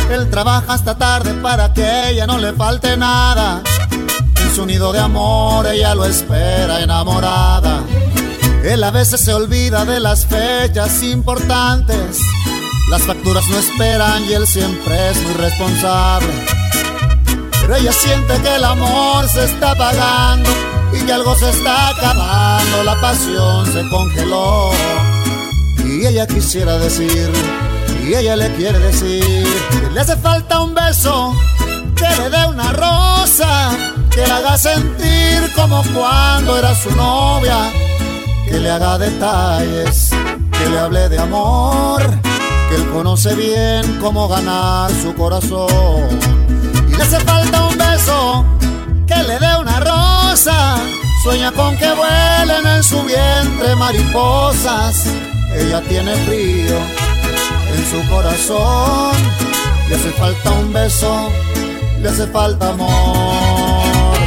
Él trabaja hasta tarde para que a ella no le falte nada. En su nido de amor ella lo espera enamorada. Él a veces se olvida de las fechas importantes. Las facturas no esperan y él siempre es muy responsable. Pero ella siente que el amor se está apagando y que algo se está acabando. La pasión se congeló y ella quisiera decir, y ella le quiere decir, que le hace falta un beso, que le dé una rosa, que la haga sentir como cuando era su novia, que le haga detalles, que le hable de amor, que él conoce bien cómo ganar su corazón. Y le hace falta un beso, que le dé una rosa, sueña con que vuelen en su vientre mariposas. Ella tiene frío en su corazón, le hace falta un beso, le hace falta amor.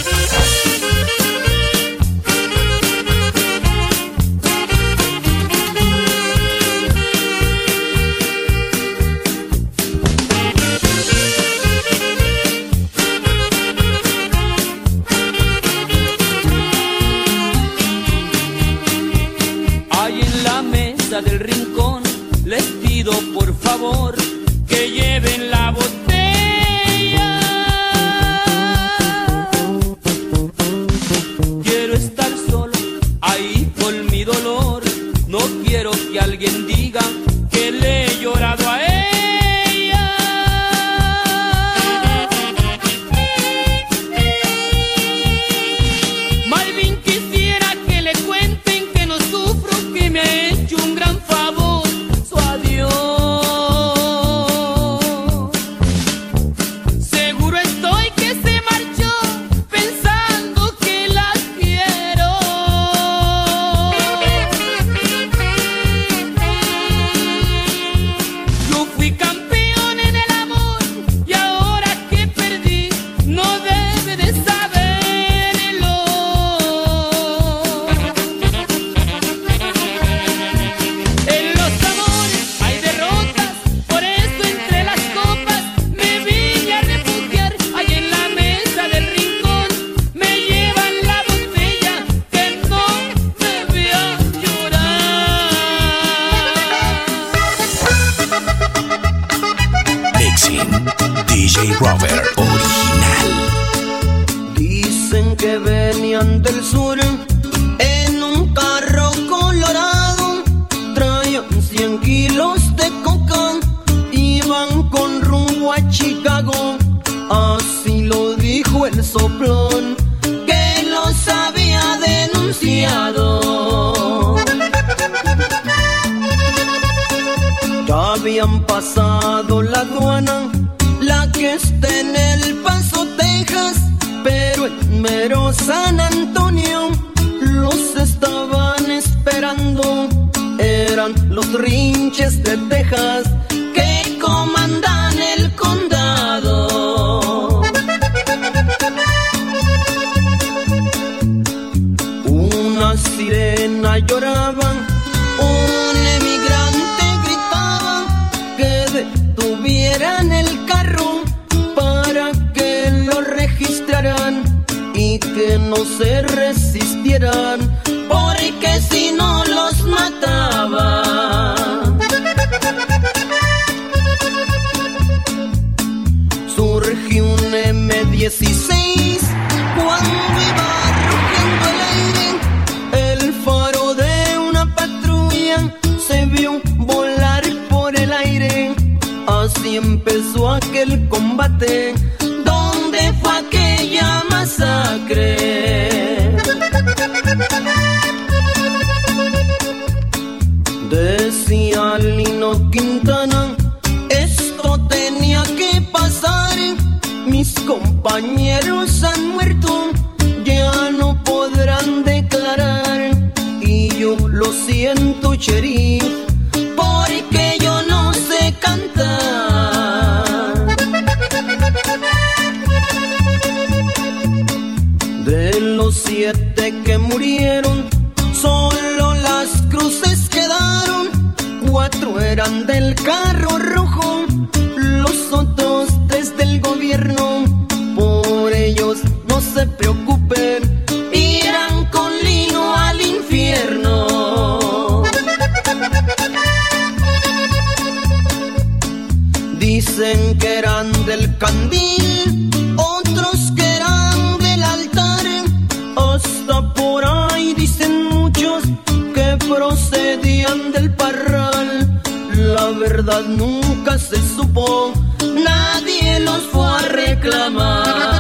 Ahí en la mesa del rincón les pido por favor que lleven la botella. Quiero estar solo ahí con mi dolor. No quiero que alguien diga que le he llorado a ella. Malvin quisiera que le cuenten que no sufro, que me ha hecho un gran favor su adiós. Seguro estoy que se marchó pensando que la quiero. Yo fui campeón en el amor y ahora que perdí no debe de saberlo. En los amores hay derrotas, por eso entre las copas me vine a refugiar. Ahí en la mesa del rincón me llevan la botella que no me vea llorar. Mixing DJ Robert original. Dicen que venían del sur en un carro colorado, traían 100 kilos de coca, iban con rumbo a Chicago. Así lo dijo el soplón que los había denunciado. Ya habían pasado la aduana, la que está en El Paso, Texas, pero en mero San Antonio los estaban esperando. Eran los Rinches de Texas que comandan el condado. Una sirena lloraba, un emigrante gritaba que detuvieran el carro para que lo registraran y que no se resistieran, porque si no los mataba. Surgió un M16 cuando iba rugiendo el aire. El faro de una patrulla se vio volar por el aire. Así empezó aquel combate, donde fue aquella masacre. Decía Lino Quintana, esto tenía que pasar. Mis compañeros han muerto, ya no podrán declarar. Y yo lo siento, sheriff, porque yo no sé cantar. De los 7 que murieron, solo las cruces quedaron. 4 eran del carro rojo Los otros tres del gobierno, por ellos no se preocupen, irán con lino al infierno. Dicen que eran del candil, otros que eran del altar, hasta por ahí dicen muchos que procedían del parral. La verdad nunca se supo, nadie los fue a reclamar.